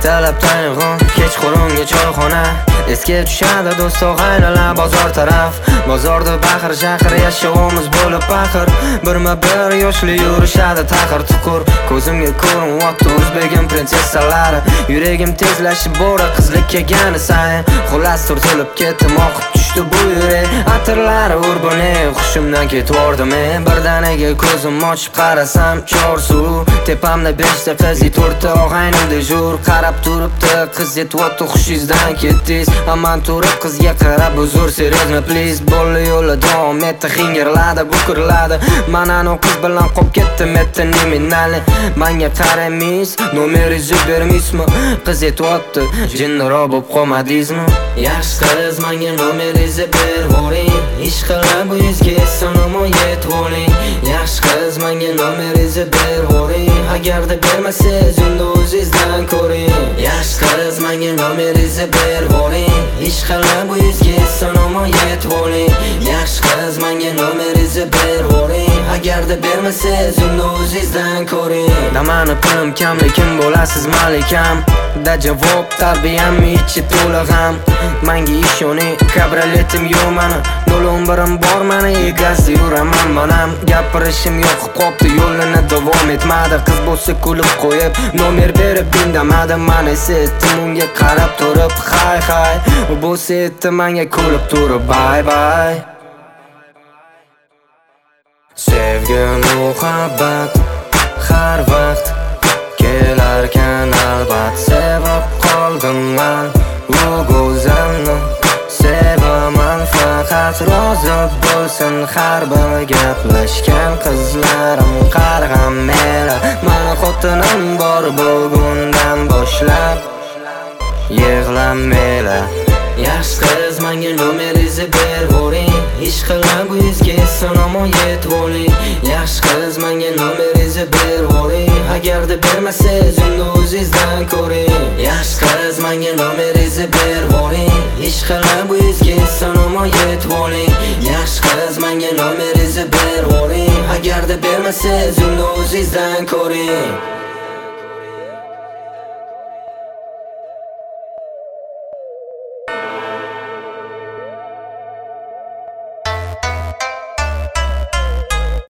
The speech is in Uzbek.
Ertalabdan uyg'on, kechqurunga choyxona. Esga tushadi do'st og'aynilar bozor taraf. Bozorda baqir chaqir yashovimiz bo'lib baqir. Birma-bir yoshli yurishadi taqir tuqur. Ko'zimga ko'rinyapti o'zbegim prinsessalari. Yuragim tezlashib bora qizlik kelgani sayin. Xullas turtilib ketdim oqib tushdi bu yurak. Atirlari urbani hushimdan ketvordi men. Birdaniga ko'zim ochib qarasam chorsuv. Tepamda 5 ta qiz, 4 ta og'ayni dejur. Qarab turibdi qiz yetyapti xushingizdan ketdingiz. Aman turib qizga qarab uzr seriyozmi please. Bo'ldi yo'lda davom etdi xingirladi bukirladi. Manani qiz bilan qolib ketdim etdi nominalni. Menga qaramaysiz, nomeringizni bermaysizmi? Qiz yetyapti, jinniroq bo'lib qolmadingizmi? Yaxshi qiz menga nomeringizni bervoring. Ish qilib bu yuzga so'namon yetvoring. Yaxshi qiz menga nomeringizni bervoring. Agarda bermasangiz unda o'zingizdan ko'ring. Yaxshi qiz menga nomeringizni bervoring. Ish qilib bu yuzga so'namon yetvoring. Yaxshi qiz menga nomeringizni bervoring. Agarda bermasangiz unda o'zingizdan ko'ring. Damani pulim kam lekin bo'lasiz malikam. Da javob tarbiyam ichi to'la g'am. Menga ishoning kabrioletim yo'q mani. 011 bor mani egasi yuraman manam. Gapirishim yo'qib qopti yo'lini davom etmadi. Qiz bo'lsa kulib qo'yib nomer berib indamadi. Men esa etdim unga qarab turib hay hay. U bo'lsa etdi menga kulib turib bye bye. Sevgi muhabbat har vaqt kelarkan albat. Sevib qoldim men u go'zalni. Sevaman faqat rozi bo'lsin har bir gaplashgan qizlarim. Qarg'am mela mani xotinim bor bugundan boshlab. Yig'lamela. Yaxshi qiz menga nomeringizni bervoring. Ish qilib bu yuzga so'namon yetvoring. Yaxshi qiz menga nomeringizni bervoring. Agarda bermasangiz unda o'zingizdan ko'ring. Yaxshi qiz menga nomeringizni bervoring. Ish qilib bu yuzga so'namon yetvoring. Yaxshi qiz menga nomeringizni bervoring. Agarda bermasangiz unda o'zingizdan ko'ring.